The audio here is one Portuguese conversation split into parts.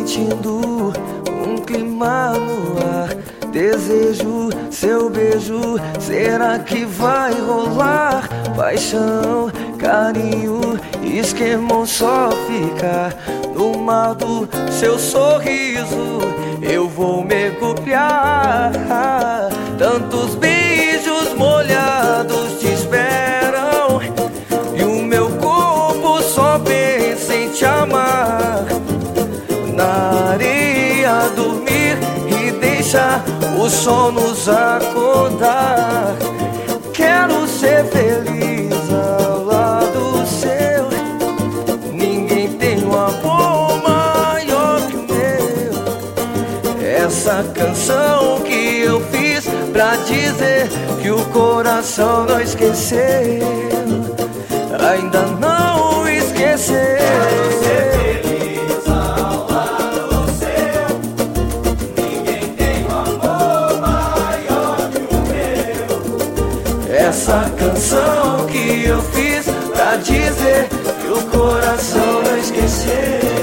sentindo um clima no ar. Desejo seu beijo, será que vai rolar? Paixão, carinho, esquema ou só ficar no mar do seu sorriso? Eu vou mergulhar. Tantos beijos molhados te esperam e o meu corpo só pensa em te amar. Na areia dormir e deixar o sol nos acordar. Quero ser feliz ao lado seu. Ninguém tem um amor maior que o meu. Essa canção que eu fiz pra dizer que o coração não esqueceu, ainda não esqueceu. Quero ser feliz ao lado seu. Ninguém tem um amor maior que o meu. Essa canção que eu fiz pra dizer que o coração não esqueceu.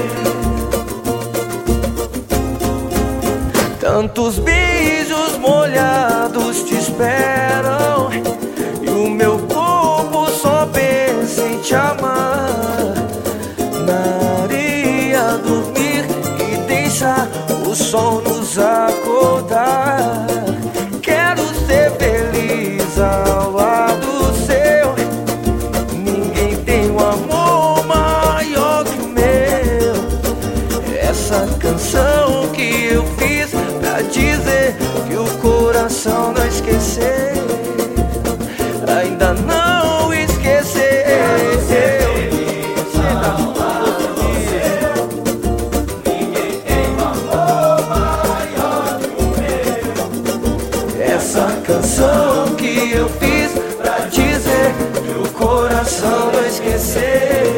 Tantos beijos molhados te esperam e o meu corpo só pensa em te amar. Na areia dormir e deixar o sol nos acordar. Quero ser feliz ao lado seu. Ninguém tem um amor maior que o meu. Essa canção que eu fiz pra dizer que o coração não esqueceu, ainda não esqueceu. Quero ser feliz ao lado seu. Ninguém tem um amor maior que o meu. Essa canção que eu fiz pra dizer que o coração não esqueceu.